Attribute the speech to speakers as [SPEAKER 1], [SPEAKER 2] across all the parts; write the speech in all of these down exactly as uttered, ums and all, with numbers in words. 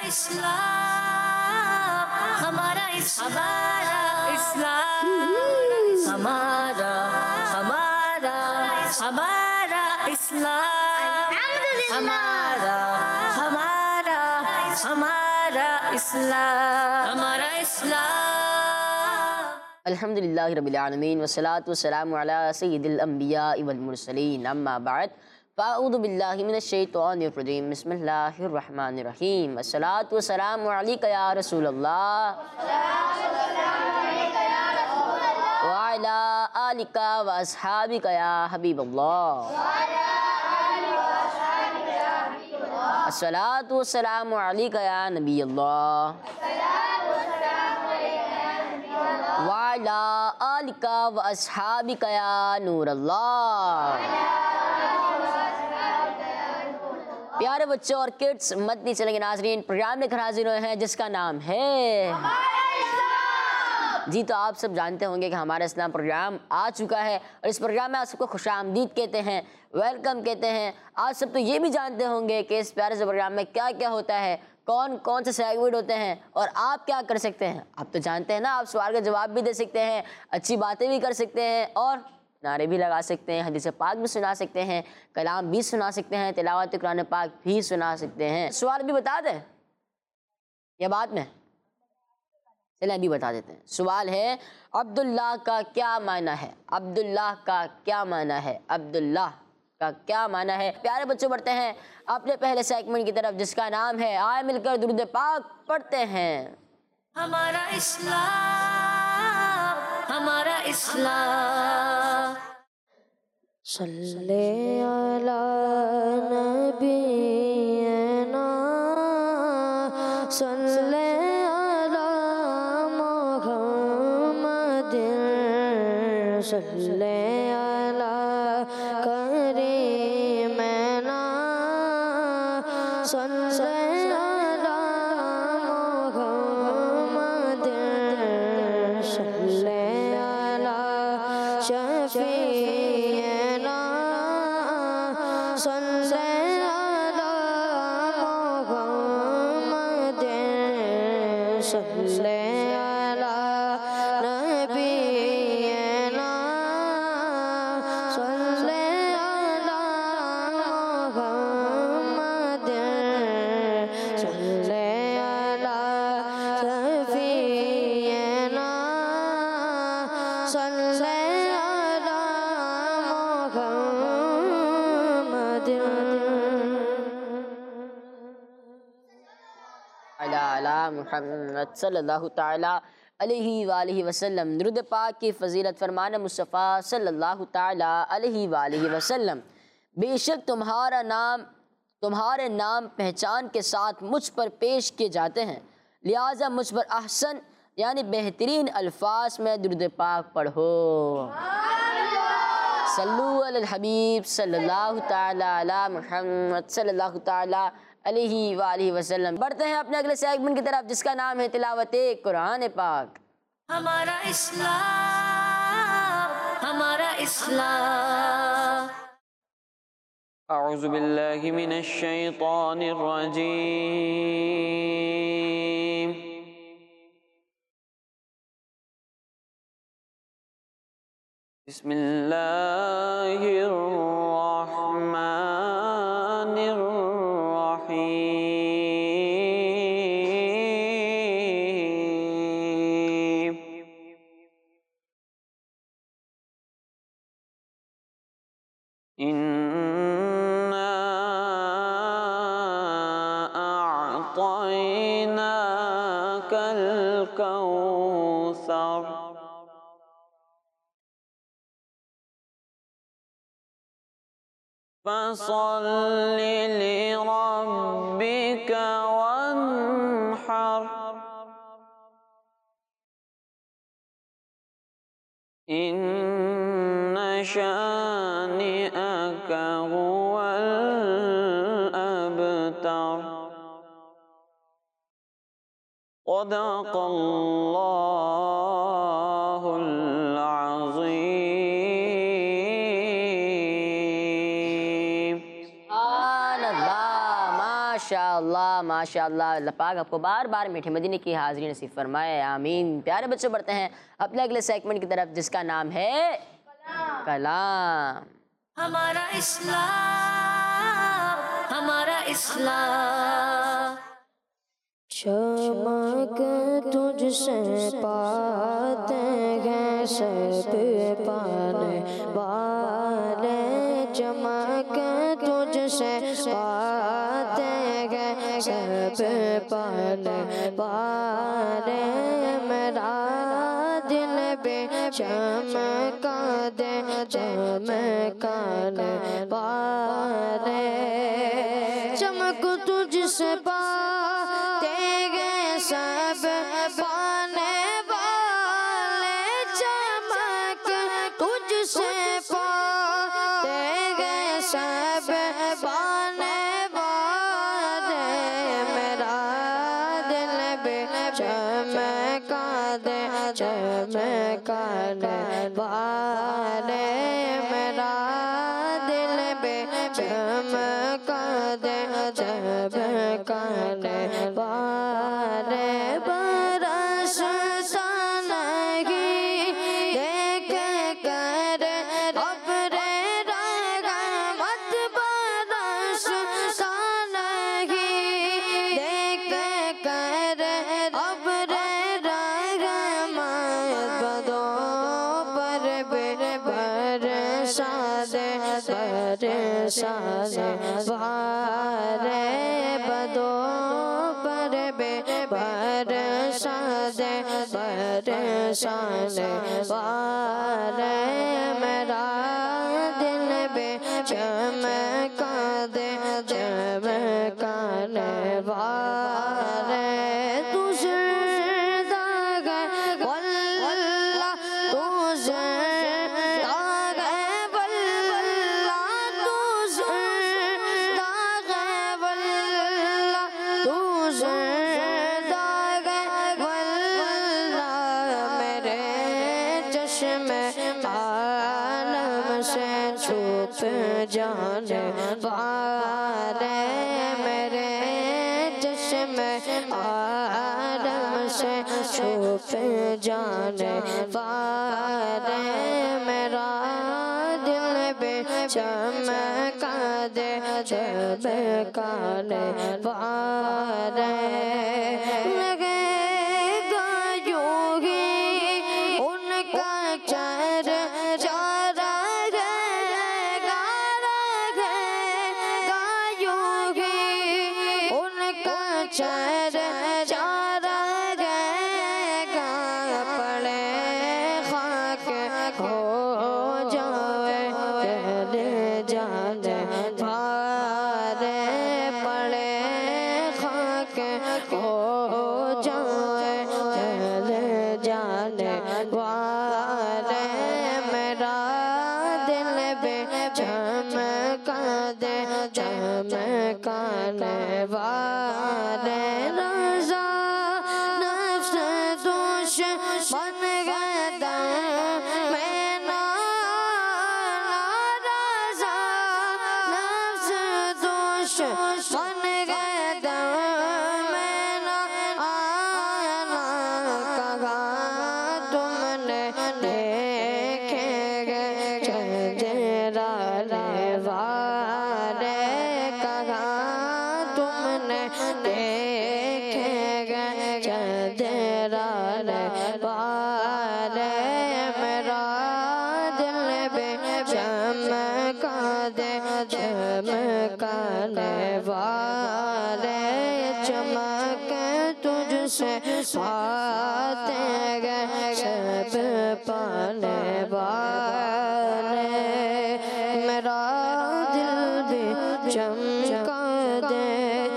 [SPEAKER 1] इस्लाम, हमारा इस्लाम, हमारा हमारा हमारा इस्लाम, हमारा हमारा हमारा इस्लाम, हमारा इस्लाम।
[SPEAKER 2] अल्हम्दुलिल्लाहि रब्बिल आलमीन वस्सलातु वस्सलामु अला सय्यिदिल अंबिया वल मुरसलीन अम्मा बाद फ़अऊज़ु बिल्लाहि मिनश शैतानिर रजीम बिस्मिल्लाहिर रहमानिर रहीम अस्सलातु वस्सलामु अलैका या रसूलल्लाह व अला आलिका व अस्हाबिका या हबीबल्लाह अस्सलातु वस्सलामु अलैका या नबीयल्लाह व अला आलिका व अस्हाबिका या नूरल्लाह। प्यारे बच्चों और किड्स, मदनी चलेंगे नाजरीन, प्रोग्राम लेकर हाजिर हुए हैं जिसका नाम है जी। तो आप सब जानते होंगे कि हमारा इस्लाम प्रोग्राम आ चुका है और इस प्रोग्राम में आप सबको खुशामदीद कहते हैं, वेलकम कहते हैं। आप सब तो ये भी जानते होंगे कि इस प्यारे से प्रोग्राम में क्या क्या होता है, कौन कौन से सेगमेंट होते हैं और आप क्या कर सकते हैं। आप तो जानते हैं ना, आप सवाल का जवाब भी दे सकते हैं, अच्छी बातें भी कर सकते हैं और नारे भी लगा सकते हैं, हदीस पाक भी सुना सकते हैं, कलाम भी सुना सकते हैं, तिलावत कुरान पाक भी सुना सकते हैं। सवाल भी बता दें या बाद में? चलिए अभी बता देते हैं। सवाल है, अब्दुल्लाह का क्या माना है? अब्दुल्लाह का क्या माना है? अब्दुल्लाह का क्या माना है? प्यारे बच्चों, बढ़ते हैं अपने पहले सेगमेंट की तरफ जिसका नाम है आए मिलकर दुरूद पाक पढ़ते हैं।
[SPEAKER 1] हमारा इस्लाम, हमारा इस्लाम।
[SPEAKER 3] सल्ले अला नबीना सल्ले अला मुहम्मदिन सल्ले अला करीमना सल्ले अला मुहम्मदिन सल्ले अला शफीना सल्ले अला मुहम्मदिन सल्ले अला नबीना सल्ले अला मुहम्मदिन सल्ले अला शफीना सल्ले अला मुहम्मदिन
[SPEAKER 2] अला अला मुहम्मद सल्लल्लाहु ताला अलैहि वालिहि वसल्लम। दुरूद पाक की फजीलत फरमाना मुस्तफ़ा सल्लल्लाहु ताला अलैहि वालिहि वसल्लम। बेशक तुम्हारा नाम तुम्हारे नाम पहचान के साथ मुझ पर पेश किए जाते हैं, लिहाजा मुझ पर अहसन यानी बेहतरीन अल्फाज में दुरूद पाक पढ़ो। सल्लु अलल हबीब सल्लल्लाहु ताला अला मुहम्मद सल्लल्लाहु ताला अलैहि वालिहि वसल्लम। बढ़ते हैं अपने अगले सेगमेंट की तरफ जिसका नाम है तिलावत कुरान पाक।
[SPEAKER 1] हमारा इस्लाम, हमारा इस्लाम।
[SPEAKER 4] अऊज़ु बिल्लाहि मिनश शैतानिर रजीम। बिस्मिल्लाहिर रहमानिर रहीम। इन्ना अअतैनाकल कौसर फसल्लि लिरब्बिका वन्हर इन्न शानिअका हुवल अबतर। सदक़ल्लाहुल अज़ीम।
[SPEAKER 2] सुभान अल्लाह, माशाअल्लाह माशाअल्लाह। अल्लाह पाक आपको बार बार मीठे मदीने की हाज़िरी नसीब फरमाए, आमीन। प्यारे बच्चों, बढ़ते हैं अपने अगले सेगमेंट की तरफ जिसका नाम है कलाम।
[SPEAKER 1] हमारा इस्लाम, हमारा इस्लाम।
[SPEAKER 3] चमक तुझसे पाते हैं सब पाने वाले, चमक तुझसे पाते हैं सब पाने वाले, मेरा दिल भी चमका दे चमकाने वाले, चमक तुझसे पाते हैं सब पाने वाले, चमक तुझसे पाते हैं सब पाने वाले, मेरा दिल भी चमका दे चमकाने वाले, मेरा दिल भी चमका दे चमकाने वाले, बरसता नहीं देख कर अपने रहमत, बरसता नहीं देख कर अपने रहमत, बदों पर बरसा दे बरसा दे वारे, बदों पर बरसा दे बरसा दे वारे, मेरा दिल भी चमका दे चमकाने वाले, तू ज़िंदा है वल्लाह, तू ज़िंदा है वल्लाह, तू ज़िंदा है वल्लाह, तू ज़िंदा है वल्लाह, मेरे चश्मे आलम से छुप जाने वाले, मेरे चश्मे आलम से छुप जाने वाले, मेरा दिल भी चमका दे चमकाने वाले, लगेगा यूं ही उनका चर चारा रहेगा, रहेगा यूं ही उनका चर चारा रहेगा, पड़े खाक हो जाए चले जाने वाले, पड़े खाक हो जाए चले जाने वाले, मेरा दिल भी चमका दे चमकाने वाले, रज़ा नफ्स दुश्मन गदा मैं ना, रज़ा नफ्स दुश्मन गदा मैं ना आना, कहा तुमने देखेंगे चंदेरा वाले, कहा तुमने देखेंगे चंदेरा वाले, मेरा दिल भी चमका दे चमकाने वाले, चमक तुझसे पाते हैं सब पाने वाले, मेरा दिल भी चमका दे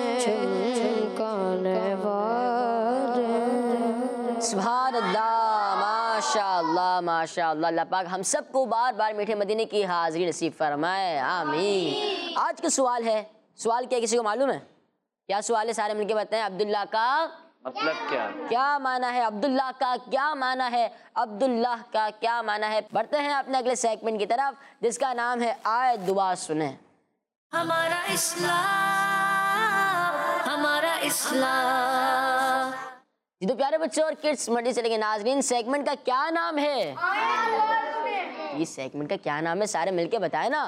[SPEAKER 3] चमकाने वाले।
[SPEAKER 2] सुभान अल्लाह, माशाअल्लाह माशाअल्लाह। अल्लाह पाक हम सबको बार बार मीठे मदीने की हाज़िरी नसीब फरमाए, आमीन। आज का सवाल है, सवाल क्या किसी को मालूम है? क्या सवाल है? सारे मिलके बताएं। अब्दुल्लाह का
[SPEAKER 4] मतलब क्या?
[SPEAKER 2] क्या माना है? अब्दुल्लाह का क्या माना है? अब्दुल्लाह का क्या माना है? बढ़ते हैं अपने अगले सेगमेंट की तरफ जिसका नाम है आयत दुआ सुने।
[SPEAKER 1] हमारा इस्लाम, हमारा इस्लाम।
[SPEAKER 2] जी तो प्यारे बच्चों और किड्स मंडी चलेंगे नाजरीन, सेगमेंट का क्या नाम है? ये सेगमेंट का क्या नाम है? सारे मिलके बताएं ना,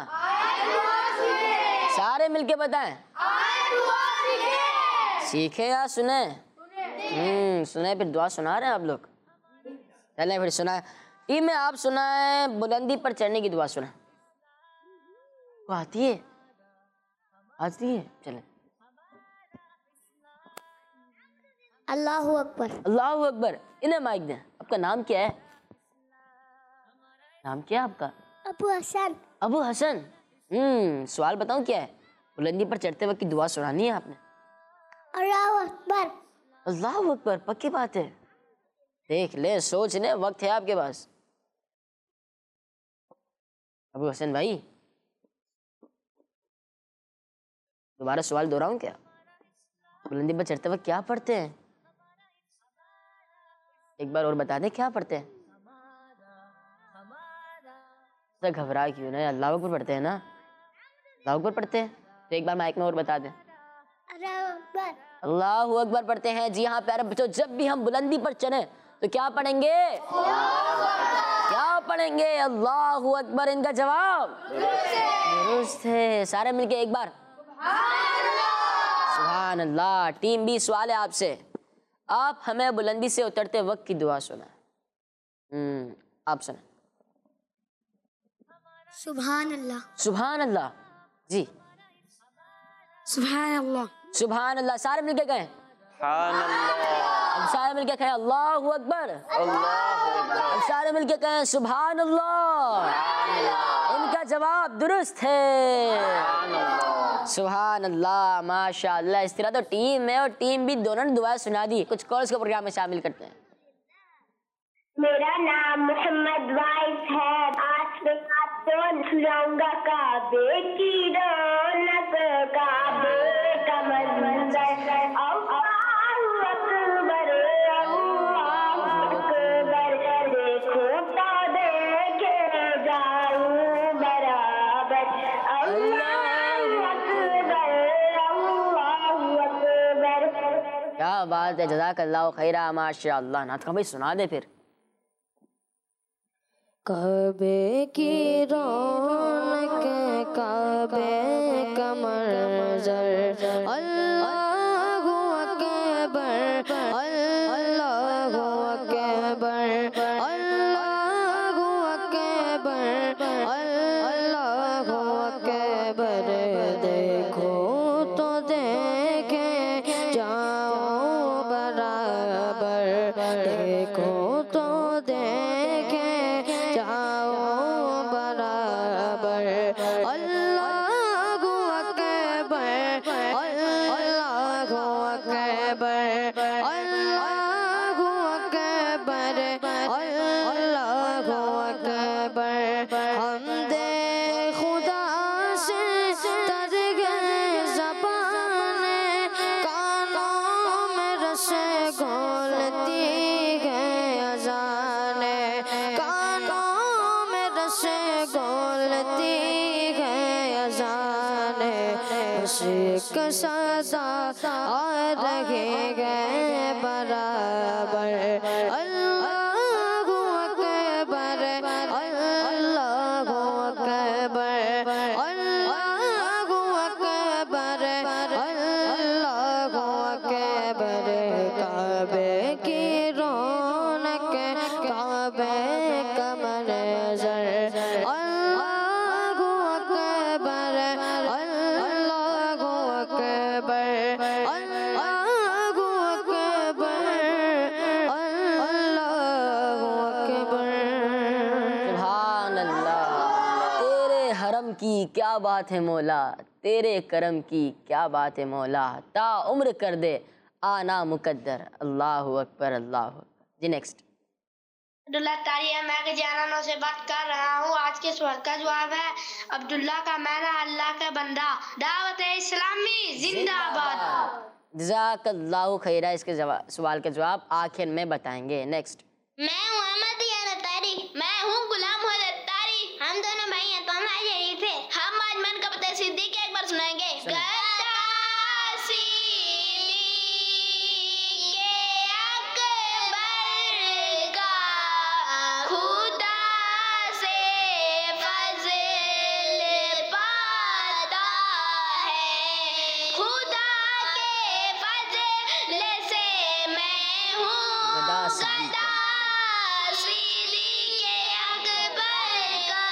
[SPEAKER 2] सारे मिलके बताएं। सीखे या सुने? हम्म सुने, फिर दुआ सुना रहे हैं आप लोग। चलें फिर सुना टीम में, आप सुनाए बुलंदी पर चढ़ने की दुआ सुना। वो आती है, आती है, चलें।
[SPEAKER 3] अल्लाहु अकबर।
[SPEAKER 2] अल्लाहु अकबर। इन्हें माइक दें। आपका नाम क्या है? नाम क्या है आपका?
[SPEAKER 3] अबू हसन।
[SPEAKER 2] अबू हसन। हम्म सवाल बताऊं क्या है? बुलंदी पर चढ़ते वक्त की दुआ सुनानी है आपने।
[SPEAKER 3] अल्लाहु अकबर।
[SPEAKER 2] अल्लाहु अकबर, पक्की बात है? देख ले, सोच ले, वक्त है आपके पास। अबू हसन भाई, दोबारा सवाल दोहराऊं क्या? बुलंदी पर चढ़ते वक्त क्या पढ़ते हैं? एक बार और बता दे, क्या पढ़ते हैं? तो घबरा क्यों ना, अल्लाह अकबर पढ़ते हैं ना? अल्लाह अकबर पढ़ते हैं तो एक बार माइक में और बता दे। अल्लाहु अकबर पढ़ते हैं। जी हाँ प्यारे बच्चों, जब भी हम बुलंदी पर चढ़े तो क्या पढ़ेंगे? क्या पढ़ेंगे? अल्लाहु अकबर। इनका जवाब दुरुस्त है। सारे मिलके एक बार सुभान अल्लाह। टीम बी, सवाल है आपसे, आप हमें बुलंदी से उतरते वक्त की दुआ सुना। हम्म आप सुना।
[SPEAKER 3] सुभान अल्लाह।
[SPEAKER 2] सुभान अल्लाह। जी
[SPEAKER 3] सुभान अल्लाह।
[SPEAKER 2] सुभान अल्लाह। सारे मिलके कहें। अब सारे मिलके कहें अल्लाहु अकबर। अब सारे मिलके कहें सुभान अल्लाह। इनका जवाब दुरुस्त है। सुभान अल्लाह, माशाअल्लाह। इस तरह तो टीम है और टीम भी दोनों ने दुआ सुना दी। कुछ कॉल्स के प्रोग्राम में शामिल करते हैं।
[SPEAKER 5] मेरा नाम मोहम्मद वाइस है। आज मैं आपको सुनाऊंगा काबे की रौनक, काबे का मंजर। अल्लाहु अकबर, अल्लाहु अकबर। देखो तो देखे जाऊं बराबर। अल्लाहु अकबर, अल्लाहु अकबर।
[SPEAKER 2] क्या बात है, जज़ाकल्लाहु खैरा, माशाअल्लाह। नात का भाई सुना दे फिर।
[SPEAKER 3] काबे की रौनक, काबे का मंजर। अल्लाहु अकबर, अल्लाहु अकबर, अल्लाहु अकबर, अल्लाहु अकबर। देखो तो देखे जाओ बराबर, देखो तो देखे जाओ बराबर। अल्लाहु अकबर, अल्लाहु अकबर, अल्लाहु अकबर, अल्लाहु अकबर। हमदे खुदा से तर गए ज़बाने, कानों में रसे घोलती है अज़ाने, कानों में रसे घोलती है अज़ाने। बस एक सदा आ रहे गए बराबर। अल्लाहु अकबर, अल्लाहु अकबर, अल्लाहु अकबर, अल्लाहु अकबर। काबे की रौनक, काबे का मंजर। अल्लाहु अकबर, अल्लाहु अकबर, अल्लाहु अकबर, अल्लाहु अकबर।
[SPEAKER 2] सुभान अल्लाह। तेरे हरम की क्या बात है मौला, तेरे करम की क्या बात है मौला, ता उम्र कर दे आना मुकद्दर। अल्लाहु अकबर, अल्लाहु अकबर। जी नेक्स्ट।
[SPEAKER 6] अब्दुल्ला तारिया, मैं के जानों से बात कर रहा हूँ। आज के सवाल का जवाब है अब्दुल्ला का मैना अल्लाह का बंदा। दावत इस्लामी जिंदाबाद।
[SPEAKER 2] जज़ाकल्लाहु खैरा। इसके जवाब सवाल के जवाब आखिर में बताएंगे। नेक्स्ट।
[SPEAKER 6] मैं हूँ अहमद यार तारी, मैं हूँ गुलाम हजरत तारी। हम दोनों भाई हैं तो हमारे शरीफ है। हम आज मन का पता सिद्दीक एक बार सुनाएंगे। गद्दासी गदा सिद्दीक़ अकबर का।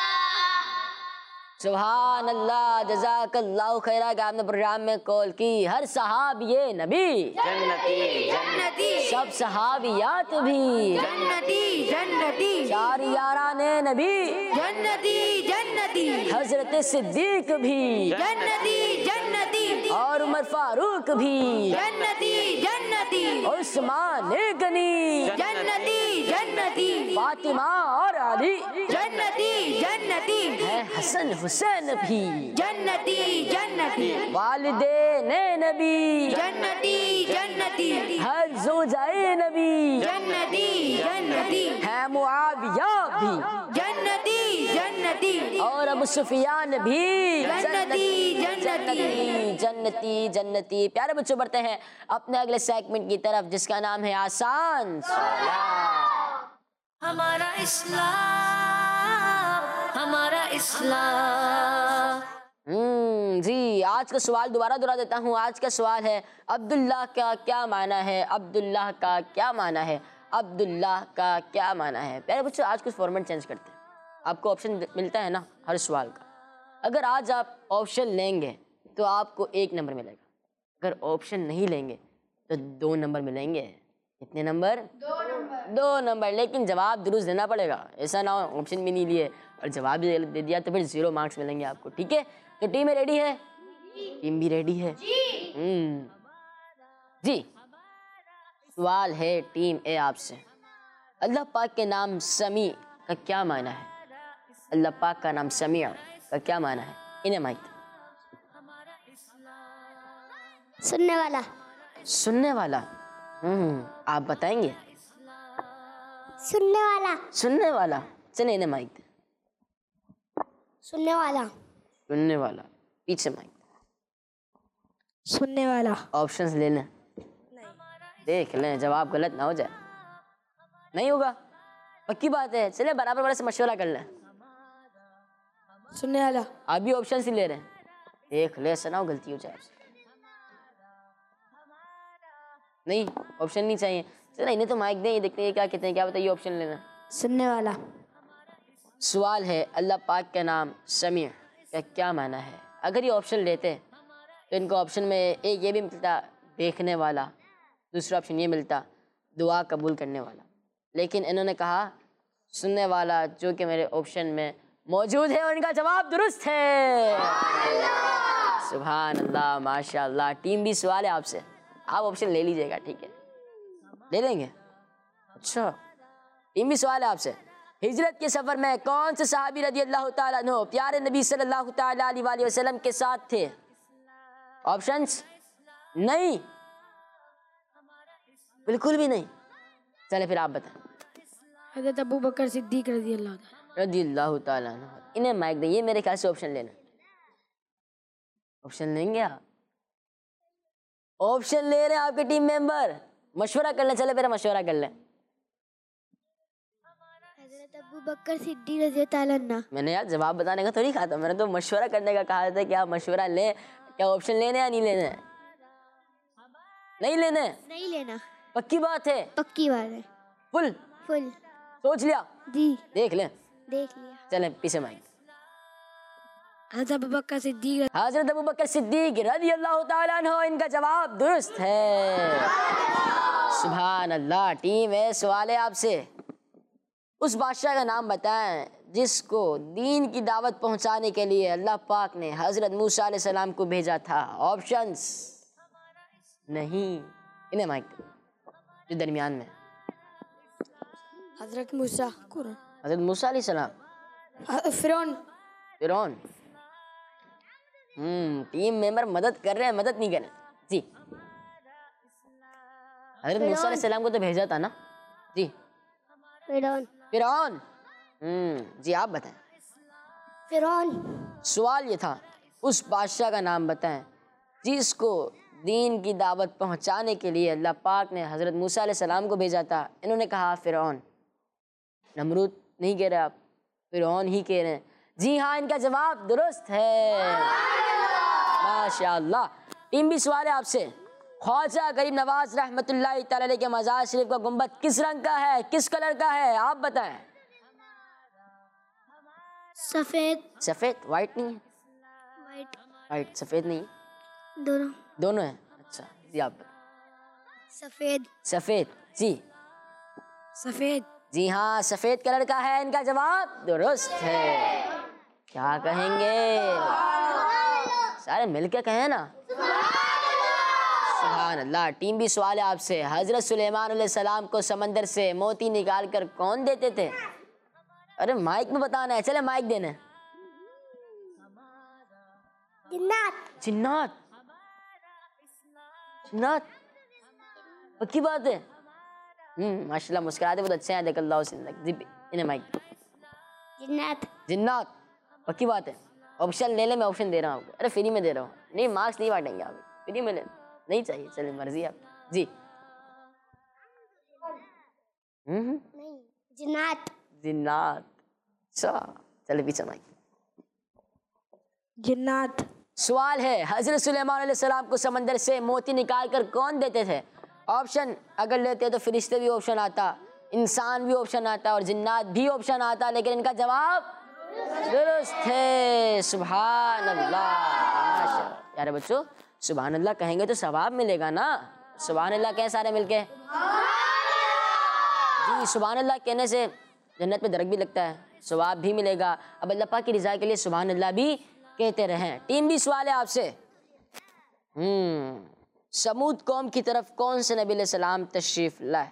[SPEAKER 2] सुभान अल्लाह, जज़ाकल्लाहु खैरा कि आपने प्रोग्राम में कॉल की। हर सहाबिये नबी
[SPEAKER 4] जन्नती
[SPEAKER 3] जन्नती
[SPEAKER 2] सब सहाबियात भी
[SPEAKER 3] जन्नती जन्नती
[SPEAKER 2] चार याराने नबी
[SPEAKER 3] जन्नती जन्नती
[SPEAKER 2] हजरत सिद्दीक भी
[SPEAKER 3] जन्नती जन्नती
[SPEAKER 2] और उमर फारूक भी
[SPEAKER 3] जन्नती जन्नती
[SPEAKER 2] उस्मान गनी
[SPEAKER 3] जन्नती जन्नती
[SPEAKER 2] फातिमा और अली
[SPEAKER 3] जन्नती जन्नती
[SPEAKER 2] है हसन हुसैन भी
[SPEAKER 3] जन्नती जन्नती
[SPEAKER 2] वालिदैन नबी
[SPEAKER 3] जन्नती जन्नती
[SPEAKER 2] हर जोजाए नबी
[SPEAKER 3] जन्नती जन्नती
[SPEAKER 2] है मुआविया भी
[SPEAKER 3] जन्नती जन्नती
[SPEAKER 2] और अबू सुफियान भी
[SPEAKER 3] जन्नती,
[SPEAKER 2] जन्नती जन्नती जन्नती। प्यारे बच्चों, बढ़ते हैं अपने अगले सेगमेंट की तरफ जिसका नाम है आसान सवाल।
[SPEAKER 1] हमारा इस्लाम, हमारा इस्लाम।
[SPEAKER 2] हम्म जी, आज का सवाल दोबारा दोहरा देता हूँ। आज का सवाल है अब्दुल्लाह का क्या माना है? अब्दुल्लाह का क्या माना है? अब्दुल्लाह का क्या माना है? प्यारे बच्चों, आज कुछ फॉर्मेट चेंज करते हैं। आपको ऑप्शन मिलता है ना हर सवाल का। अगर आज आप ऑप्शन लेंगे तो आपको एक नंबर मिलेगा, अगर ऑप्शन नहीं लेंगे तो दो नंबर मिलेंगे। कितने नंबर? दो नंबर। दो नंबर, लेकिन जवाब दुरुस्त देना पड़ेगा। ऐसा ना हो ऑप्शन भी नहीं लिए और जवाब भी गलत दे दिया तो फिर जीरो मार्क्स मिलेंगे आपको, ठीक है? तो टीम रेडी है? टीम भी रेडी है हम्म जी। सवाल है टीम ए आपसे, अल्लाह पाक के नाम समी का क्या माना है? अल्लाह पाक का नाम समीअ का क्या माना है? इन्हें माइक।
[SPEAKER 5] सुनने वाला।
[SPEAKER 2] सुनने वाला। हम्म आप बताएंगे?
[SPEAKER 5] सुनने वाला।
[SPEAKER 2] सुनने वाला। चले इन्हें माइक।
[SPEAKER 5] सुनने वाला।
[SPEAKER 2] सुनने वाला। पीछे माइक।
[SPEAKER 3] सुनने वाला।
[SPEAKER 2] ऑप्शंस ले लें, देख लें जवाब गलत ना हो जाए। नहीं होगा? पक्की बात है। चले बराबर बराबर से मशवरा कर लें।
[SPEAKER 3] सुनने वाला।
[SPEAKER 2] आप भी ऑप्शन ही ले रहे हैं, देख ले ऐसा ना हो गलती हो जाए आपसे। नहीं, ऑप्शन नहीं चाहिए। चलो इन्हें तो माइक दें, ये देखते हैं क्या कहते हैं। क्या बताइए ऑप्शन लेना।
[SPEAKER 3] सुनने वाला।
[SPEAKER 2] सवाल है अल्लाह पाक का नाम समीअ का क्या माना है? अगर ये ऑप्शन लेते तो इनको ऑप्शन में एक ये भी मिलता देखने वाला, दूसरा ऑप्शन ये मिलता दुआ कबूल करने वाला, लेकिन इन्होंने कहा सुनने वाला जो कि मेरे ऑप्शन में मौजूद है और इनका जवाब दुरुस्त है। सुभान अल्लाह, माशाअल्लाह। टीम भी सवाल है आपसे, आप ऑप्शन ले लीजिएगा, ठीक है? ले लेंगे? अच्छा, टीम भी सवाल है आपसे, हिजरत के सफर में कौन से सहाबी रज़ी अल्लाह ताला अन्हु प्यारे नबी सल्लल्लाहु ताला अलैहि वसल्लम के साथ थे? ऑप्शंस नहीं, बिल्कुल भी नहीं। चले फिर आप बताएं।
[SPEAKER 3] हज़रत अबू बकर सिद्दीक रज़ी अल्लाह ताला
[SPEAKER 2] रज़ी अल्लाह ताला अन्हु। इन्हें माइक दें, ये मेरे ख्याल से ऑप्शन लेना। ऑप्शन लेंगे आप? ऑप्शन ले रहे हैं आपके टीम मेंबर, मशवरा कर लें। चले फिर मशवरा कर लें।
[SPEAKER 5] हज़रत अबू बकर सिद्दीक रज़ी अल्लाह अन्हु।
[SPEAKER 2] मैंने यार जवाब बताने का थोड़ी कहा था, मैंने तो मशवरा करने का कहा था कि आप मशवरा लें। क्या ऑप्शन लेने या नहीं लेने? नहीं लेने?
[SPEAKER 5] नहीं लेना।
[SPEAKER 2] पक्की बात है?
[SPEAKER 5] पक्की बात है।
[SPEAKER 2] Full
[SPEAKER 5] full.
[SPEAKER 2] सोच लिया?
[SPEAKER 5] जी
[SPEAKER 2] देख लें।
[SPEAKER 5] देख लिया।
[SPEAKER 2] चलें पीछे माइक।
[SPEAKER 3] हज़रत अबू बकर सिद्दीक
[SPEAKER 2] हज़रत अबू बकर सिद्दीक रज़ी अल्लाह ताला अन्हु, इनका जवाब दुरुस्त है। सुभान अल्लाह। टीम है, सवाल है आपसे, उस बादशाह का नाम बताएं जिसको दीन की दावत पहुंचाने के लिए अल्लाह पाक ने हज़रत मूसा अलैहि सलाम को भेजा था। ऑप्शंस नहीं, इन्हें माइक जो दरमियान में।
[SPEAKER 3] हज़रत मूसा कुरान
[SPEAKER 2] हज़रत मूसा अलैहि सलाम,
[SPEAKER 3] फिरौन
[SPEAKER 2] फिरौन। हम्म टीम मेंबर मदद कर रहे हैं, मदद नहीं कर रहे जी। हज़रत मूसा अलैहि सलाम को तो भेजा था ना जी।
[SPEAKER 5] फिरौन।
[SPEAKER 2] फिरौन। हम्म जी आप बताएं।
[SPEAKER 5] फिरौन।
[SPEAKER 2] सवाल ये था उस बादशाह का नाम बताएं जिसको दीन की दावत पहुंचाने के लिए अल्लाह पाक ने हज़रत मूसा अलैहि सलाम को भेजा था। इन्होंने कहा फिरौन। नमरूद नहीं कह रहे आप, फिरौन ही कह रहे हैं। जी हाँ, इनका जवाब दुरुस्त है। माशाअल्लाह। टीम भी सवाल है आपसे, ख्वाजा गरीब नवाज रहमतुल्लाहि तआला अलैह के मज़ार शरीफ का गुंबद किस रंग का है, किस कलर का है, आप बताएं।
[SPEAKER 5] सफेद।
[SPEAKER 2] सफेद, वाइट नहीं है।
[SPEAKER 5] वाइट।
[SPEAKER 2] वाइट सफेद नहीं है,
[SPEAKER 5] दोनों।
[SPEAKER 2] दोनों है। अच्छा जी आप बताएं।
[SPEAKER 5] सफेद।
[SPEAKER 2] सफेद जी।
[SPEAKER 3] सफेद।
[SPEAKER 2] जी हाँ, सफेद कलर का है इनका जवाब, दुरुस्त है। क्या कहेंगे, सारे मिलके कहें ना, सुभान अल्लाह। टीम भी सवाल है आपसे, हजरत सुलेमान अलैहिस्सलाम को समंदर से मोती निकाल कर कौन देते थे? अरे माइक में बताना है, चले माइक देने।
[SPEAKER 5] जिन्नात।
[SPEAKER 2] जिन्नात, जिन्नात, पक्की बात है। हम्म माशाल्लाह, मुस्कुराते बहुत अच्छे हैं, देख अल्लाह से इन्हें माइक।
[SPEAKER 5] जिन्नात।
[SPEAKER 2] जिन्नात, पक्की बात है। ऑप्शन ले ले, मैं ऑप्शन दे रहा हूँ। अरे फ्री में दे रहा हूँ, नहीं मार्क्स नहीं बांटेंगे आप, फ्री में ले, नहीं चाहिए, चलिए मर्जी आप जी। हम्म
[SPEAKER 5] नहीं, जिन्नात।
[SPEAKER 2] जिन्नात, अच्छा चले पीछे माइक।
[SPEAKER 3] जिन्नात।
[SPEAKER 2] सवाल है, हजरत सुलेमान अलैहिस्सलाम को समंदर से मोती निकाल कर कौन देते थे? ऑप्शन अगर लेते तो फिरिश्ते भी ऑप्शन आता, इंसान भी ऑप्शन आता और जिन्नात भी ऑप्शन आता, लेकिन इनका जवाब दुरुस्त है। सुभान अल्लाह, माशाअल्लाह। यारे बच्चों, सुभान अल्लाह कहेंगे तो सवाब मिलेगा ना। सुभान अल्लाह कहें सारे मिलके जी। सुभान अल्लाह कहने से जन्नत में दरक भी लगता है, सवाब भी मिलेगा। अब अल्लाह पाक की रज़ा के लिए सुभान अल्लाह भी कहते रहें। टीम भी सवाल है आपसे। हम्म समूद कौम की तरफ कौन से नबी अलैहिस्सलाम तशरीफ लाए?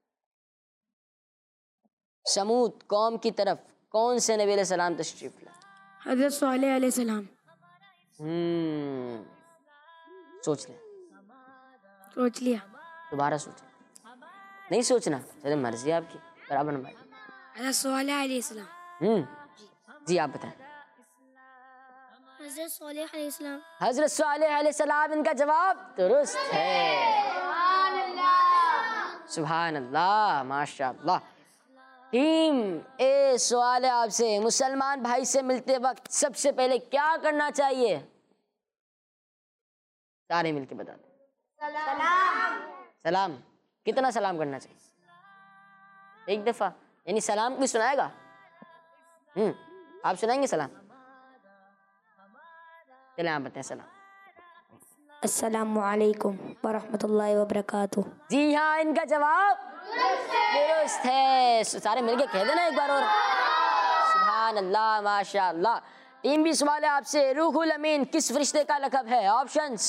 [SPEAKER 2] समूद कौम की तरफ कौन से नबी अलैहिस्सलाम तशरीफ लाए?
[SPEAKER 3] हजरत सालेह अलैहिस्सलाम।
[SPEAKER 2] हम्म सोच ले,
[SPEAKER 3] सोच लिया।
[SPEAKER 2] दोबारा सोच, नहीं सोचना, चले मर्जी आपकी, बराबर भाई।
[SPEAKER 3] हजरत सालेह अलैहिस्सलाम।
[SPEAKER 2] हम्म जी आप बताएं।
[SPEAKER 5] हजरत सालेह अलैहिस्सलाम।
[SPEAKER 2] हजरत सालेह अलैहिस्सलाम इनका जवाब दुरुस्त है। सुभान अल्लाह, माशाअल्लाह। टीम ए सवाल है आपसे, मुसलमान भाई से मिलते वक्त सबसे पहले क्या करना चाहिए? सारे मिलके बता दो। सलाम। सलाम, कितना सलाम करना चाहिए? एक दफा, यानी सलाम भी सुनाएगा? हम्म आप सुनाएंगे सलाम? चले आप बताएं सलाम।
[SPEAKER 7] अस्सलामु अलैकुम वरहमतुल्लाहि वबरकातुह।
[SPEAKER 2] जी हाँ, इनका जवाब दुरुस्त है। सारे मिलके कह देना एक बार और। सुभान अल्लाह, माशाअल्लाह। टीम भी सवाल है आपसे, रूहुल अमीन किस फरिश्ते का लक़ब है? ऑप्शंस।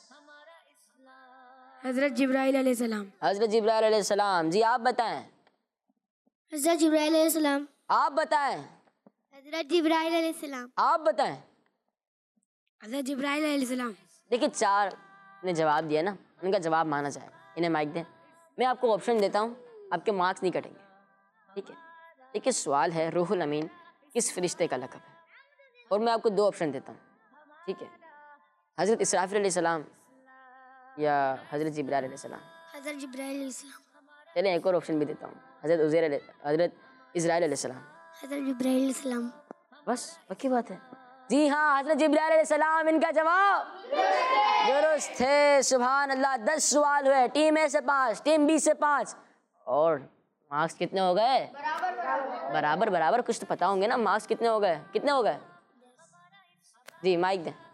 [SPEAKER 3] हजरत जिब्राइल अलैहिस्सलाम।
[SPEAKER 2] हजरत जिब्राइल अलैहिस्सलाम। जी आप बताएं।
[SPEAKER 5] हजरत जिब्राइल अलैहिस्सलाम।
[SPEAKER 2] आप बताएं।
[SPEAKER 5] हजरत जिब्राइल अलैहिस्सलाम।
[SPEAKER 2] आप बताएं।
[SPEAKER 3] हजरत जिब्राइल अलैहिस्सलाम।
[SPEAKER 2] देखिए चार ने जवाब दिया ना, उनका जवाब माना जाए। इन्हें माइक दें, मैं आपको ऑप्शन देता हूँ, आपके मार्क्स नहीं कटेंगे, ठीक है? देखिए सवाल है, रूहुल अमीन किस फरिश्ते का लक़ब है? और मैं आपको दो ऑप्शन देता हूँ, ठीक है? हज़रत इसराफिल अलैहिस्सलाम या हज़रत जिब्राइल अलैहिस्सलाम।
[SPEAKER 5] हजरत जिब्राइल अलैहिस्सलाम।
[SPEAKER 2] चलिए एक और ऑप्शन भी देता हूँ, हज़रत उज़ैर अलैहि हज़रत इज़राइल अलैहिस्सलाम।
[SPEAKER 5] हजरत जिब्राइल अलैहिस्सलाम।
[SPEAKER 2] बस पक्की बात है। जी हाँ, हज़रत जिब्राइल अलैहिस्सलाम इनका जवाब दुरुस्त है। सुभान अल्लाह। दस सवाल हुए, टीम ए से पाँच, टीम बी से पाँच, और मार्क्स कितने हो गए? बराबर बराबर। कुछ तो पता होंगे ना, मार्क्स कितने हो गए? कितने हो गए? जी माइक दें।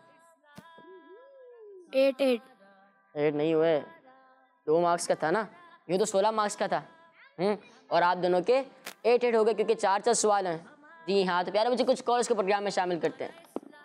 [SPEAKER 3] एट एट
[SPEAKER 2] एट नहीं हुए, दो मार्क्स का था ना, यूँ तो सोलह मार्क्स का था। हम्म और आप दोनों के एट एट हो गए क्योंकि चार चार सवाल हैं। जी हाँ, तो प्यारे बच्चे कुछ कॉलेज के प्रोग्राम में शामिल करते हैं।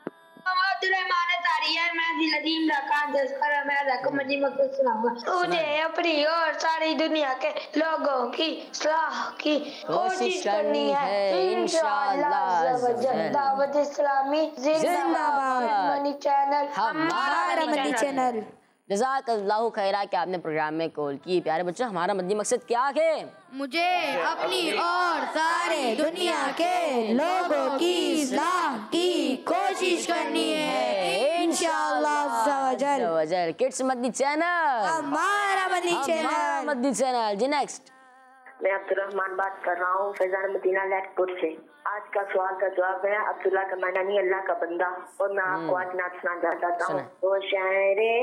[SPEAKER 6] मुझे अपनी और सारी दुनिया के लोगों की सलाह की कोशिश करनी है इंशाअल्लाह। दावत इस्लामी जिंदाबाद। मनी चैनल
[SPEAKER 2] हमारा
[SPEAKER 7] मदनी चैनल।
[SPEAKER 2] जज़ाकल्लाहु खैरा कि आपने प्रोग्राम में कॉल की। प्यारे बच्चों, हमारा मदनी मकसद क्या है?
[SPEAKER 3] मुझे अपनी और सारे दुनिया के लोगों की इस्लाह की कोशिश करनी है इंशाअल्लाह।
[SPEAKER 2] वजल किड्स मदनी चैनल,
[SPEAKER 7] हमारा मदनी
[SPEAKER 2] हमारा
[SPEAKER 7] चैनल।
[SPEAKER 2] मदनी चैनल। जी नेक्स्ट।
[SPEAKER 8] मैं अब्दुर्रहमान बात कर रहा हूँ फैजान मदीना लैटपुर से। आज का सवाल का जवाब है अब्दुल्ला का माना नहीं अल्लाह का बंदा। और मैं आपको आज नाच सुनाना चाहता हूँ। वो शहरे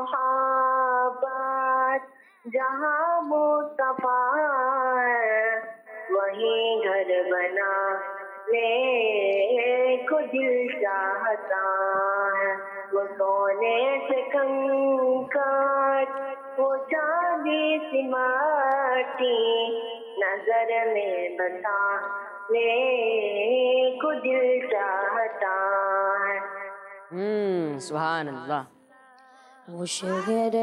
[SPEAKER 8] मोहब्बत जहाँ मुस्तफा है वहीं घर बना ले को दिल चाहता है। वो सोने से कंकड़ वो चांदी सी माटी नजर में बसा ले को दिल चाहता है।
[SPEAKER 2] हम्म सुभान अल्लाह।
[SPEAKER 7] वो शहर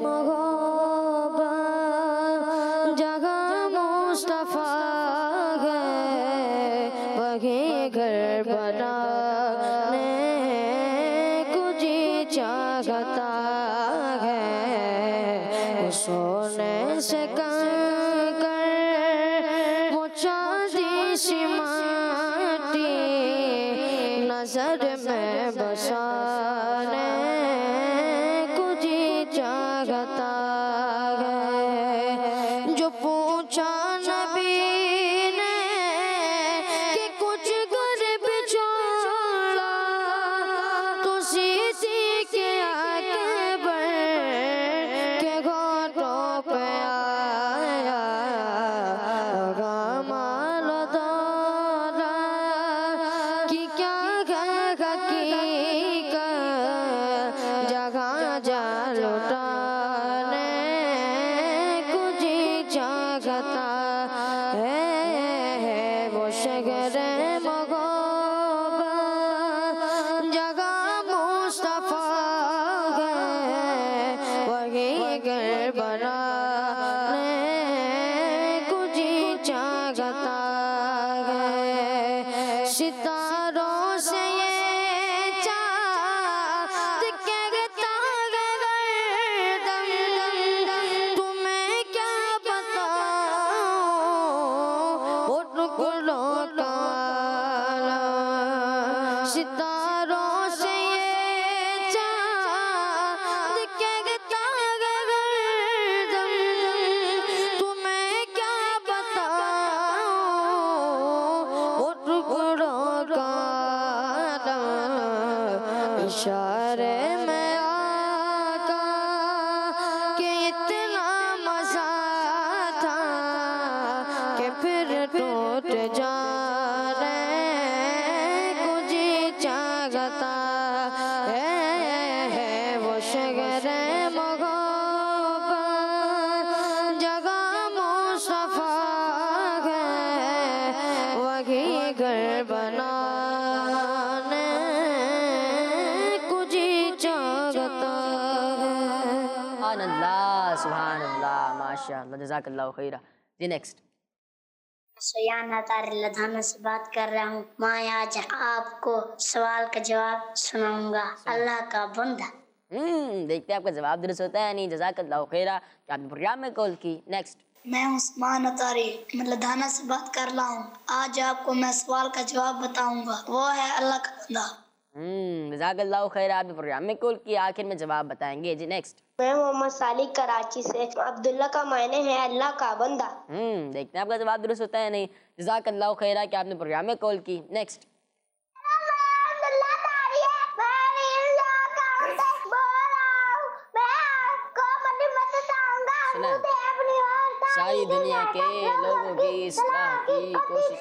[SPEAKER 7] मोहब्बत जगह मुस्तफा है वही घर बनाने को जी चाहता है। वो सोने से कंकड़ वो चांदी सी माटी नजर में बसाने को जी चाहता है। जो पूछा नबी ने कि कुछ घर बिछोड़ा तो सीधी के आगे बढ़ के घोटों पे आया। गमाल दौरा कि क्या है हकीकत जगह जा लुटाने को जी चाहता है। वो शहर मोहब्बत जगह मुस्तफा है वही घर बनाने को जी चाहता है। सितारों से ये चाँद कहता है हरदम तुम्हें क्या बताऊं वो टुकड़ों का आलम। सितारों से ये चाँद कहता है हरदम तुम्हें क्या बताऊं वो टुकड़ों का आलम। इशारे में आका के इतना मजा था कि फिर टूट जाने को जी चाहता है। वो शहर मोहब्बत जगह मुस्तफा है वही घर बनाने को जी चाहता है।
[SPEAKER 2] सुभान अल्लाह सुभान अल्लाह माशाअल्लाह जज़ाकल्लाहु खैरा। जी नेक्स्ट।
[SPEAKER 5] सयान लधाना से बात कर रहा हूँ। मैं आज आपको सवाल का जवाब सुनाऊंगा। अल्लाह का बंदा।
[SPEAKER 2] हम्म देखते हैं आपका जवाब दुरुस्त होता है नहीं। जज़ाकल्लाहु खैरा कि आपने प्रोग्राम में कॉल की। नेक्स्ट।
[SPEAKER 9] मैं उस्मान अतारी मैं लधाना से बात कर रहा हूँ। आज आपको मैं सवाल का जवाब बताऊंगा। वो है अल्लाह का बंदा।
[SPEAKER 2] हम्म जज़ाकल्लाहु खैरा आपने प्रोग्राम में कॉल की। आखिर में जवाब बताएंगे। जी नेक्स्ट।
[SPEAKER 6] मैं मोहम्मद सालिक कराची से। अब्दुल्ला का मायने है अल्लाह का बंदा।
[SPEAKER 2] हम्म देखते हैं आपका जवाब दुरुस्त होता है नहीं। जज़ाकल्लाहु खैरा कि आपने प्रोग्राम में कॉल की। नेक्स्ट। सुना सारी दुनिया के लोगों की इस्लाह की कोशिश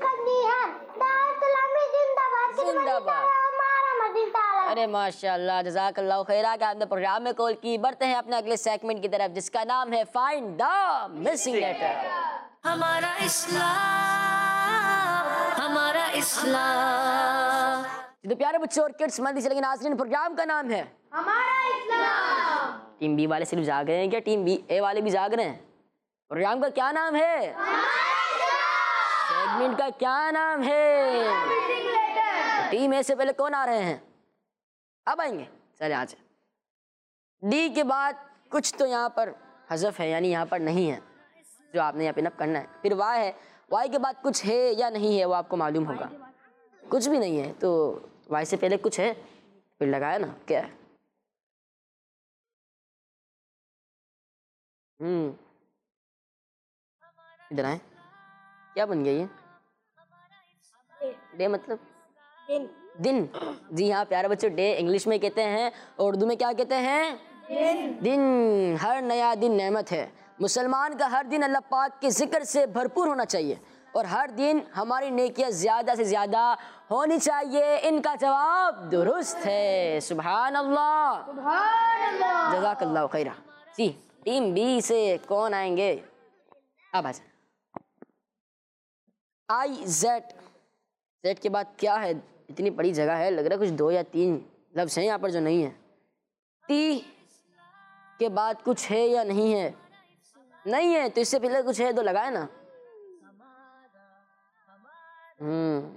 [SPEAKER 2] जिंदाबाद। अरे माशाल्लाह जज़ाकल्लाहु खैरा कि आपने प्रोग्राम में कॉल की। बढ़ते हैं अपने अगले सेगमेंट की तरफ जिसका नाम है फाइंड द मिसिंग लेटर।
[SPEAKER 1] हमारा इस्लाम हमारा इस्लाम।
[SPEAKER 2] तो प्यारे बच्चों और किड्स मंदी चलेंगे नाज़रीन, प्रोग्राम का नाम है
[SPEAKER 5] हमारा इस्लाम।
[SPEAKER 2] टीम बी वाले सिर्फ जाग रहे हैं क्या? टीम बी ए वाले भी जाग रहे हैं? प्रोग्राम का क्या नाम है? सेगमेंट का क्या नाम है? टीम ए से पहले कौन आ रहे हैं? अब आएंगे। चले आज डी के बाद कुछ तो यहाँ पर हज़फ है, यानी यहाँ पर नहीं है, जो आपने यहाँ पिनअप करना है। फिर वाई है, वाई के बाद कुछ है या नहीं है वो आपको मालूम होगा। कुछ भी नहीं है तो वाई से पहले कुछ है, फिर लगाया ना क्या है। हम्म इधर आए। क्या बन गया ये? डे मतलब दिन। दिन। जी हाँ प्यारे बच्चों, डे इंग्लिश में कहते हैं और उर्दू में क्या कहते हैं? दिन। दिन। हर नया दिन नेमत है। मुसलमान का हर दिन अल्लाह पाक के जिक्र से भरपूर होना चाहिए और हर दिन हमारी नेकियां ज़्यादा से ज़्यादा होनी चाहिए। इनका जवाब दुरुस्त है। सुभान अल्लाह, जज़ाकल्लाहु खैरा। जी टीम बी से कौन आएंगे? अब आ जाए। आई जेड, जेड के बाद क्या है? इतनी बड़ी जगह है, लग रहा है कुछ दो या तीन लफ्ज़ हैं यहाँ पर जो नहीं है। टी के बाद कुछ है या नहीं है? नहीं है, तो इससे पहले कुछ है तो लगाए ना। हम्म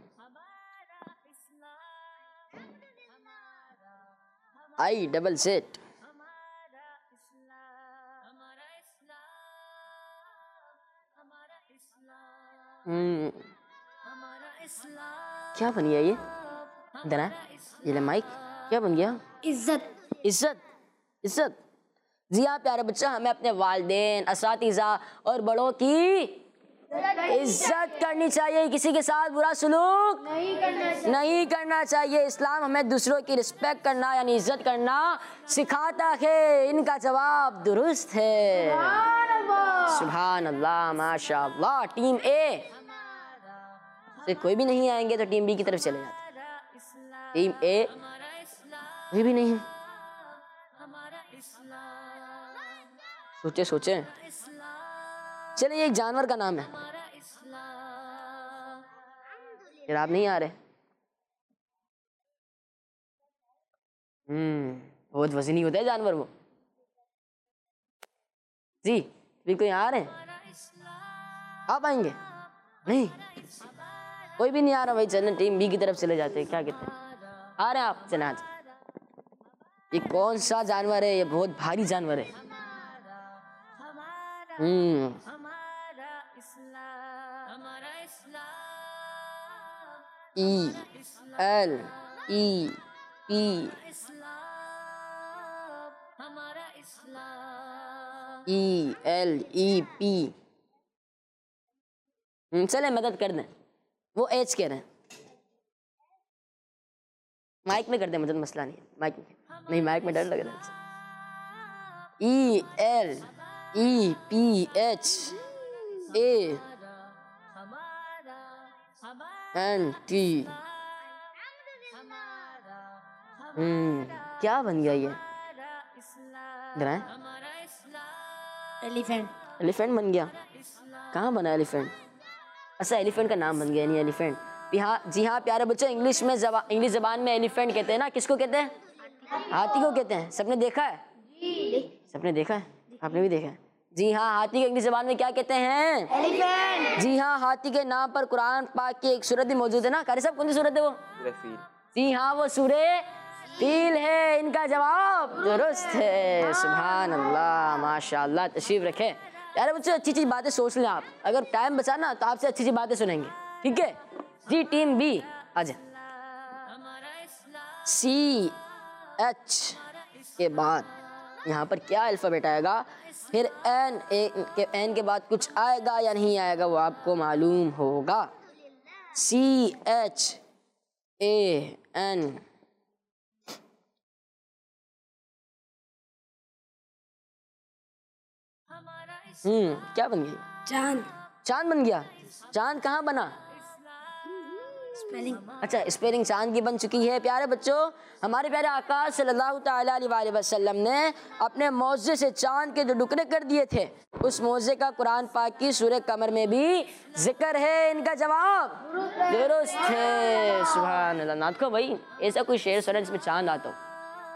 [SPEAKER 2] आई डबल सेट। हम्म क्या बन गया ये? इधर ये ले माइक, क्या बन गया?
[SPEAKER 3] इज्जत।
[SPEAKER 2] इज्जत। इज्जत। जी हाँ प्यारे बच्चा, हमें अपने वालिदैन, असातिज़ा और बड़ों की इज्जत करनी चाहिए। किसी के साथ बुरा सुलूक नहीं करना चाहिए। नहीं करना चाहिए। इस्लाम हमें दूसरों की रिस्पेक्ट करना यानी इज्जत करना सिखाता है। इनका जवाब दुरुस्त है। सुभान अल्लाह, माशाअल्लाह। टीम ए से कोई भी नहीं आएंगे तो टीम बी की तरफ चले जाते। टीम ए कोई भी नहीं। सोचे सोचे चलिए, ये एक जानवर का नाम है। फिर आप नहीं आ रहे। हम्म बहुत वजनी होता है जानवर वो। जी भी कोई आ रहे हैं? आप आएंगे? नहीं, कोई भी नहीं आ रहा भाई। चलने टीम बी की तरफ चले जाते हैं। क्या कहते हैं? आ रहे हैं आप? चले आज। ये कौन सा जानवर है? ये बहुत भारी जानवर है। हम्म E L E P. E L E P. चले मदद कर दें। वो एच कह रहे हैं। माइक में कर दे मदद, मसला नहीं है। माइक में नहीं, माइक में डर लग रहा है। E L E P H A N T. हम्म क्या बन गया ये?
[SPEAKER 3] एलिफेंट।
[SPEAKER 2] एलिफेंट बन गया। कहाँ बना एलिफेंट? अच्छा, एलिफेंट का नाम बन गया नहीं एलिफेंट। हाँ जी हाँ प्यारे बच्चों, इंग्लिश में जबा, इंग्लिश जबान में एलिफेंट कहते हैं ना। किसको कहते हैं? हाथी को कहते हैं। सबने देखा है? सबने देखा है? आपने भी देखा है? जी हाँ, हाथी को इंग्लिश जबान में क्या कहते हैं? एलिफेंट। जी हाँ, हाथी के नाम पर कुरान पाक की एक सूरत भी मौजूद है ना। कारी साहब कौन सी सूरत है वो? जी हाँ, वो सूरे फील है। इनका जवाब दुरुस्त है। सुभान अल्लाह, माशाअल्लाह। तशरीफ रखे यार बच्चों, अच्छी अच्छी बातें सोच लें आप। अगर टाइम बचा ना तो आपसे अच्छी अच्छी बातें सुनेंगे, ठीक है जी। टीम बी आ जाए। सी एच के बाद यहाँ पर क्या अल्फाबेट आएगा? फिर एन, के एन के बाद कुछ आएगा या नहीं आएगा वो आपको मालूम होगा। C H A N. हम्म क्या बन गया?
[SPEAKER 3] चांद।
[SPEAKER 2] चांद बन गया। चांद कहाँ बना?
[SPEAKER 3] स्पेलिंग।
[SPEAKER 2] अच्छा, स्पेलिंग चांद की बन चुकी है। प्यारे बच्चों, हमारे प्यारे आका सल्लल्लाहु तआला अलैहि वसल्लम ने अपने मौजे से चांद के जो टुकड़े कर दिए थे, उस मौजे का कुरान पाक की सूरह कमर में भी जिक्र है। इनका जवाब दुरुस्त है। सुभान अल्लाह। नाथ को भाई ऐसा कोई शेर सुना जिसमें चांद आता हो?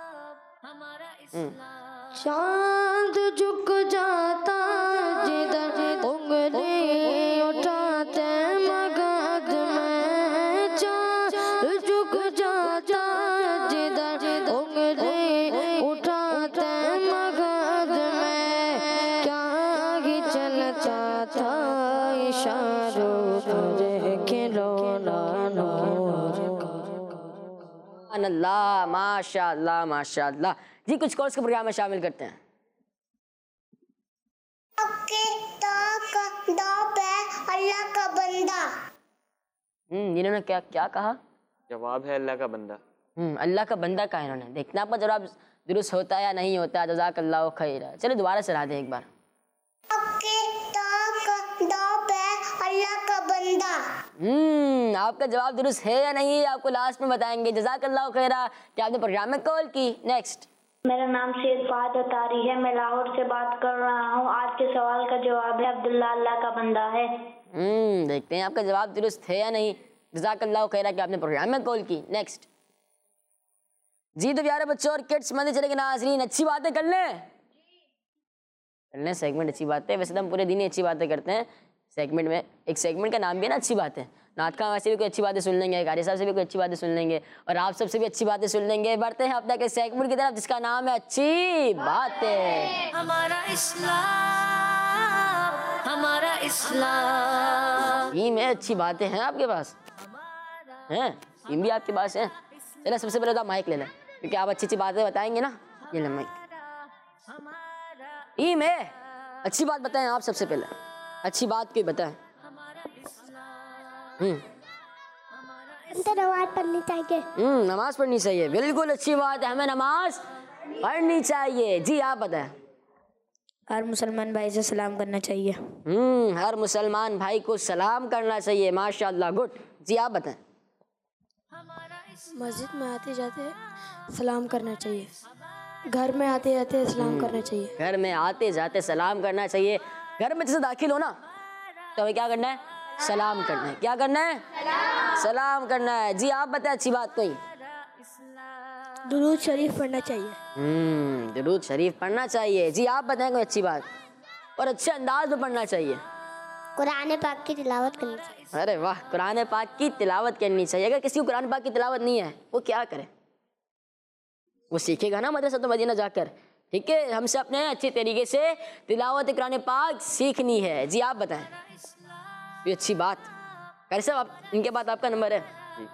[SPEAKER 7] चांद झुक जाता जिधर उंगली उठाते मगध में। चांद झुक जाता जिधर उंगली उठाते मगध में। क्या ही चलता था इशारों पर खिलौना नूर का।
[SPEAKER 2] अल्लाह, माशाअल्लाह माशाअल्लाह जी। कुछ कोर्स के प्रोग्राम में शामिल करते हैं।
[SPEAKER 5] अल्लाह का बंदा
[SPEAKER 2] हम्म इन्होंने क्या क्या कहा?
[SPEAKER 4] जवाब है अल्लाह का बंदा।
[SPEAKER 2] हम्म अल्लाह का बंदा कहा इन्होंने। देखना आपका जवाब दुरुस्त होता है या नहीं होता। जज़ाकल्लाहु खैर। चलो दोबारा चला दें एक बार।
[SPEAKER 5] अल्लाह का बंदा।
[SPEAKER 2] हम्म आपका जवाब दुरुस्त है या नहीं आपको लास्ट में बताएंगे। जज़ाकल्लाहु खैरा कि आपने प्रोग्राम में कॉल की। नेक्स्ट।
[SPEAKER 10] मेरा नाम सैयद फहद अतारी है, मैं लाहौर से बात कर रहा हूँ। आज के सवाल का जवाब है अब्दुल्ला अल्लाह का बंदा है।
[SPEAKER 2] हम्म देखते हैं आपका जवाब दुरुस्त है या नहीं। जज़ाकल्लाहु खैरा कि आपने प्रोग्राम में कॉल की। नेक्स्ट। जी तो प्यारे बच्चों और किड्स मंदिर चले के नाज़रीन, अच्छी बातें कर लें कर लें सेगमेंट अच्छी बातें। वैसे तो हम पूरे दिन ही अच्छी बातें करते हैं। सेगमेंट में एक सेगमेंट का नाम भी है ना अच्छी बातें। नात खां वैसे भी कोई अच्छी बातें सुन लेंगे, कारी साहब से भी कोई अच्छी बातें सुन लेंगे और आप सबसे भी अच्छी बातें सुन लेंगे। बढ़ते हैं अपना के सेगमेंट की तरफ जिसका नाम है अच्छी बातें।
[SPEAKER 1] हमारा इस्लाम, हमारा इस्लाम।
[SPEAKER 2] ये में अच्छी बातें हैं आपके पास हैं? टीम भी आपके पास है। चलो सबसे पहले तो आप माइक ले लें क्योंकि आप अच्छी अच्छी बातें बताएंगे ना। ये ले माइक। ये में अच्छी बात बताएं आप सबसे पहले। अच्छी बात कोई बताएं। हम्म
[SPEAKER 5] नमाज पढ़नी चाहिए।
[SPEAKER 2] हम्म नमाज पढ़नी चाहिए। बिल्कुल अच्छी बात है, हमें नमाज पढ़नी चाहिए। जी आप बताएं।
[SPEAKER 3] हर मुसलमान भाई से सलाम करना चाहिए।
[SPEAKER 2] हम्म हर मुसलमान भाई को सलाम करना चाहिए। माशाल्लाह गुड। जी आप बताएं।
[SPEAKER 3] मस्जिद में आते जाते सलाम करना चाहिए। घर में आते जाते सलाम करना चाहिए।
[SPEAKER 2] घर में आते जाते सलाम करना चाहिए। घर में जैसे दाखिल हो ना तो हमें क्या करना है? सलाम करना है। क्या करना है? सलाम, सलाम करना है। जी आप बताएं अच्छी बात कोई।
[SPEAKER 3] दुरूद शरीफ पढ़ना चाहिए।
[SPEAKER 2] हम्म दुरूद शरीफ पढ़ना चाहिए। जी आप बताएं कोई अच्छी बात। और अच्छे अंदाज में पढ़ना चाहिए।
[SPEAKER 5] कुरान पाक की तिलावत करनी चाहिए।
[SPEAKER 2] अरे वाह, कुरान पाक की तिलावत करनी चाहिए। अगर किसी को कुरान पाक की तिलावत नहीं है वो क्या करे? वो सीखेगा ना मदरसा तो मदीना जाकर। ठीक है, हमसे अपने अच्छे तरीके से तिलावत कुरान पाक सीखनी है। जी आप बताएं। ये अच्छी बात। कैसे आप इनके बाद आपका नंबर है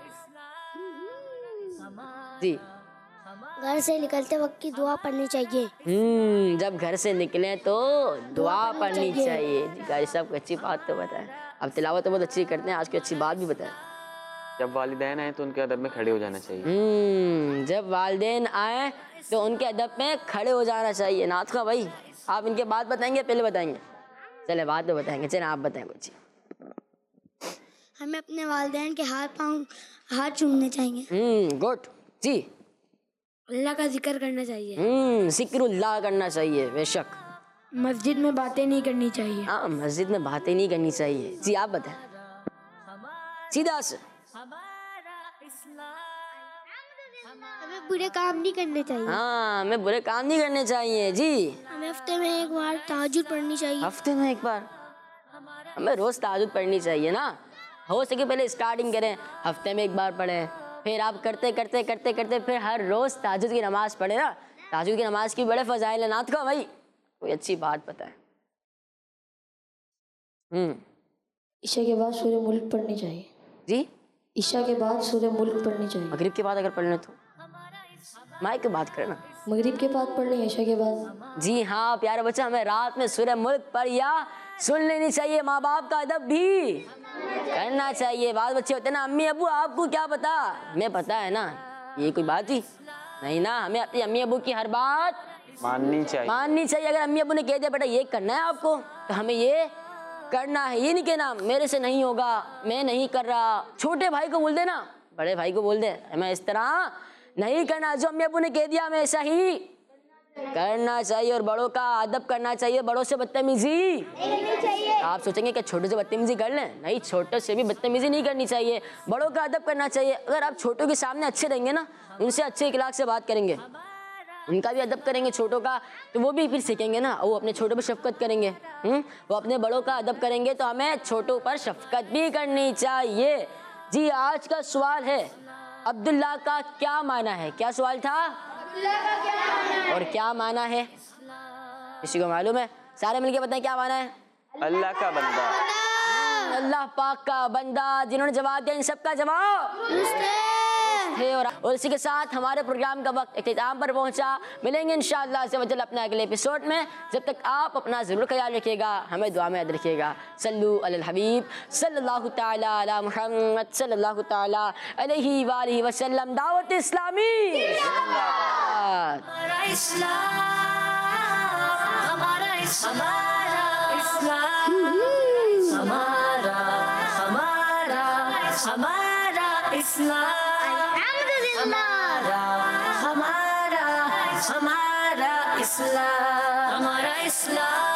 [SPEAKER 2] जी।
[SPEAKER 5] घर से निकलते वक्त की दुआ पढ़नी चाहिए।
[SPEAKER 2] हम्म जब घर से निकले तो दुआ पढ़नी चाहिए। जी गाजी साहब अच्छी बात तो बताएं। अब तिलावत तो बहुत अच्छी करते हैं, आज की अच्छी बात भी बताएं।
[SPEAKER 4] जब वालिदैन आए तो उनके अदब में खड़े हो जाना चाहिए।
[SPEAKER 2] हम्म जब वालिदैन आए तो उनके अदब में खड़े हो जाना चाहिए। नाथ खां भाई आप इनके बाद बताएंगे पहले बताएंगे? चले बाद में बताएंगे। चले आप बताएं कुछ।
[SPEAKER 5] हमें अपने वालिदैन के हाथ पाँव हाथ चूमने चाहिए।
[SPEAKER 2] हम्म गुड। जी
[SPEAKER 3] अल्लाह का जिक्र करना चाहिए।
[SPEAKER 2] हम्म जिक्रुल्लाह करना चाहिए। बेशक।
[SPEAKER 3] मस्जिद में बातें नहीं करनी चाहिए।
[SPEAKER 2] हाँ मस्जिद में बातें नहीं करनी चाहिए। जी आप बताएं सीधा से।
[SPEAKER 5] हमें बुरे काम नहीं करने चाहिए।
[SPEAKER 2] हाँ हमें बुरे काम नहीं करने चाहिए। जी
[SPEAKER 5] हमें हफ्ते में एक बार तहज्जुद पढ़नी चाहिए।
[SPEAKER 2] हफ्ते में एक बार हमें रोज तहज्जुद पढ़नी चाहिए ना। हो सके पहले स्टार्टिंग करें, हफ्ते में एक बार पढ़ें, फिर आप करते करते करते करते फिर हर रोज तहज्जुद की नमाज पढ़े ना। तहज्जुद की नमाज की बड़े फजाइल है। नाथ खां भाई कोई अच्छी बात बताएं। हम्म
[SPEAKER 11] ईशा के बाद सूर्य मुल्क पढ़नी चाहिए।
[SPEAKER 2] जी
[SPEAKER 11] ईशा के बाद सूर्य मुल्क पढ़नी चाहिए।
[SPEAKER 2] मगरिब के बाद अगर पढ़ने तो माइक की बात करें ना।
[SPEAKER 11] मगरिब के बाद पढ़नी है, ईशा के बाद।
[SPEAKER 2] जी हाँ प्यारे बच्चे, हमें रात में सूर्य मुल्क पढ़ या सुन लेनी चाहिए। माँ बाप का अदब भी करना चाहिए। बात बच्चे होते हैं ना, अम्मी अबू आपको क्या पता? हमें पता है ना। ये कोई बात ही नहीं ना। हमें अपनी अम्मी अबू की हर बात
[SPEAKER 4] माननी चाहिए
[SPEAKER 2] माननी चाहिए। अगर अम्मी अबू ने कह दिया बेटा ये करना है आपको तो हमें ये करना है। ये नहीं कहना मेरे से नहीं होगा, मैं नहीं कर रहा। छोटे भाई को बोल देना, बड़े भाई को बोल दे हमें इस तरह नहीं करना। जो अम्मी अबू ने कह दिया हमें ऐसा ही करना चाहिए। और बड़ों का अदब करना चाहिए। बड़ों से बदतमीजी चाहिए। आप सोचेंगे कि छोटे से बदतमीजी कर लें? नहीं, छोटे से भी बदतमीजी नहीं करनी चाहिए। बड़ों का अदब करना चाहिए। अगर आप छोटों के सामने अच्छे रहेंगे ना, उनसे अच्छे इखलाक से बात करेंगे, उनका भी अदब करेंगे छोटों का, तो वो भी फिर सीखेंगे ना। वो अपने छोटों पर शफकत करेंगे। हुँ? वो अपने बड़ों का अदब करेंगे तो हमें छोटों पर शफकत भी करनी चाहिए। जी आज का सवाल है अब्दुल्ला का क्या माना है? क्या सवाल था? और क्या माना है? किसी को मालूम है? सारे मिलके बताएं क्या माना है?
[SPEAKER 4] अल्लाह का बंदा।
[SPEAKER 2] अल्लाह पाक का बंदा। जिन्होंने जवाब दिया इन सबका जवाब थे। और, और इसी के साथ हमारे प्रोग्राम का वक्त इख्तिताम पर पहुंचा। मिलेंगे इंशाअल्लाह अज़्ज़ व जल अपने अगले एपिसोड में। जब तक आप अपना ज़रूर ख्याल रखिएगा, हमें दुआ में याद रखिएगा। सल्लु अलल हबीब सल्लल्लाहु तआला अला मुहम्मद सल्लल्लाहु तआला अलैहि वालिहि वसल्लम। दावत इस्लामी
[SPEAKER 1] हमारा इस्लाम, हमारा इस्लाम, हमारा हमारा हमारा इस्लाम, हमारा हमारा हमारा इस्लाम, हमारा इस्लाम।